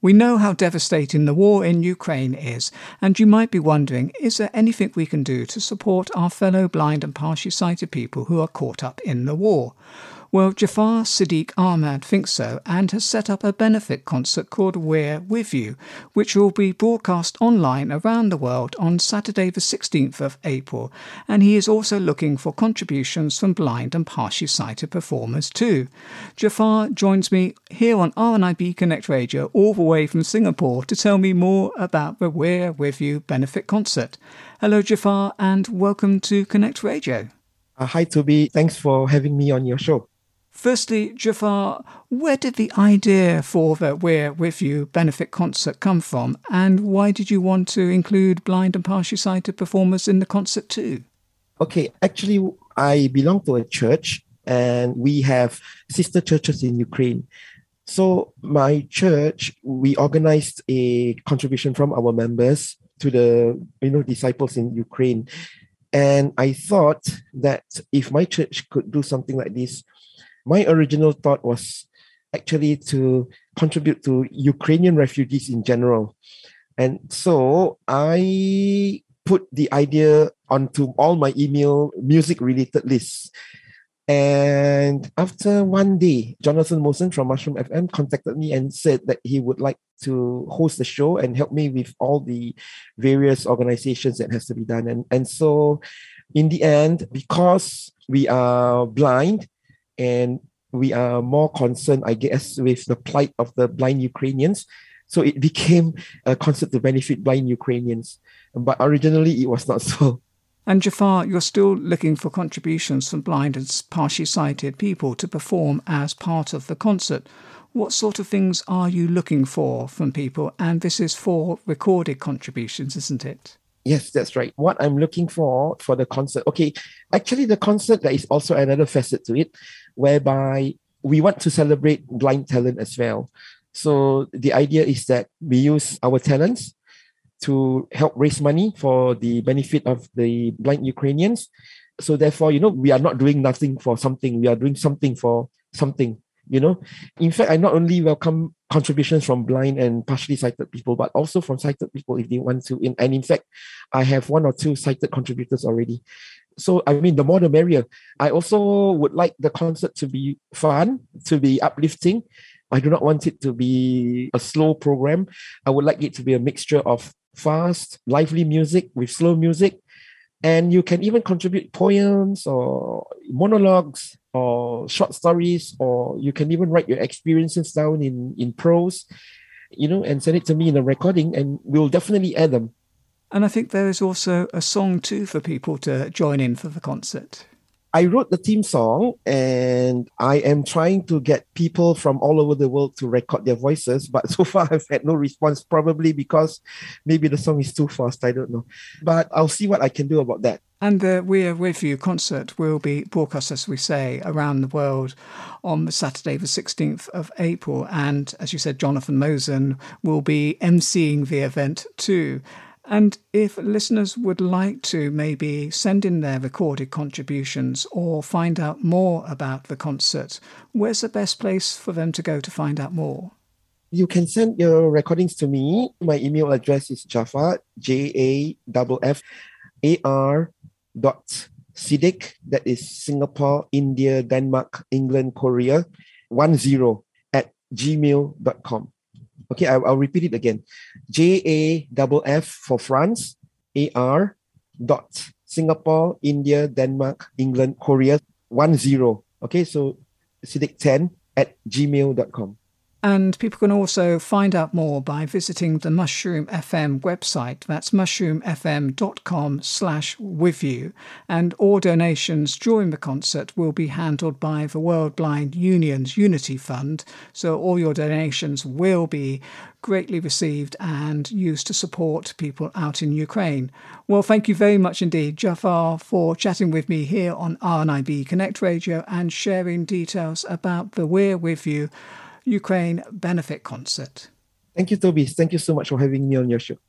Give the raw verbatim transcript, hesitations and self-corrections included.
We know how devastating the war in Ukraine is, and you might be wondering, is there anything we can do to support our fellow blind and partially sighted people who are caught up in the war? Well, Jafar Siddiq Ahmad thinks so and has set up a benefit concert called We're With You, which will be broadcast online around the world on Saturday the sixteenth of April. And he is also looking for contributions from blind and partially sighted performers too. Jafar joins me here on R N I B Connect Radio all the way from Singapore to tell me more about the We're With You benefit concert. Hello Jafar and welcome to Connect Radio. Uh, hi Toby, thanks for having me on your show. Firstly, Jafar, where did the idea for the We're With You benefit concert come from, and why did you want to include blind and partially sighted performers in the concert too? Okay, actually, I belong to a church and we have sister churches in Ukraine. So my church, we organized a contribution from our members to the you know disciples in Ukraine. And I thought that if my church could do something like this, my original thought was actually to contribute to Ukrainian refugees in general. And so I put the idea onto all my email music-related lists. And after one day, Jonathan Mosen from Mushroom F M contacted me and said that he would like to host the show and help me with all the various organizations that has to be done. And, and so in the end, because we are blind, and we are more concerned, I guess, with the plight of the blind Ukrainians. So it became a concert to benefit blind Ukrainians. But originally, it was not so. And Jafar, you're still looking for contributions from blind and partially sighted people to perform as part of the concert. What sort of things are you looking for from people? And this is for recorded contributions, isn't it? Yes, that's right. What I'm looking for for the concert. Okay, actually the concert, there is also another facet to it, whereby we want to celebrate blind talent as well. So the idea is that we use our talents to help raise money for the benefit of the blind Ukrainians. So therefore, you know, we are not doing nothing for something. We are doing something for something. You know, in fact, I not only welcome contributions from blind and partially sighted people, but also from sighted people if they want to. In, and in fact, I have one or two sighted contributors already. So, I mean, the more the merrier. I also would like the concert to be fun, to be uplifting. I do not want it to be a slow program. I would like it to be a mixture of fast, lively music with slow music. And you can even contribute poems or monologues or short stories, or you can even write your experiences down in, in prose, you know, and send it to me in a recording, and we'll definitely add them. And I think there is also a song too for people to join in for the concert. I wrote the theme song, and I am trying to get people from all over the world to record their voices. But so far, I've had no response, probably because maybe the song is too fast. I don't know. But I'll see what I can do about that. And the We're With You concert will be broadcast, as we say, around the world on Saturday, the sixteenth of April. And as you said, Jonathan Mosen will be emceeing the event too. And if listeners would like to maybe send in their recorded contributions or find out more about the concert, where's the best place for them to go to find out more? You can send your recordings to me. My email address is Jafar, J A F F A R dot Siddiq, that is Singapore, India, Denmark, England, Korea, one zero at gmail dot com. Okay, I'll, I'll repeat it again. J A F F for France, A R dot Singapore, India, Denmark, England, Korea, one zero. Okay, so Siddiq ten at gmail dot com. And people can also find out more by visiting the Mushroom F M website. That's mushroomfm.com slash with you. And all donations during the concert will be handled by the World Blind Union's Unity Fund. So all your donations will be greatly received and used to support people out in Ukraine. Well, thank you very much indeed, Jafar, for chatting with me here on R N I B Connect Radio and sharing details about the We're With You Ukraine benefit concert. Thank you, Toby. Thank you so much for having me on your show.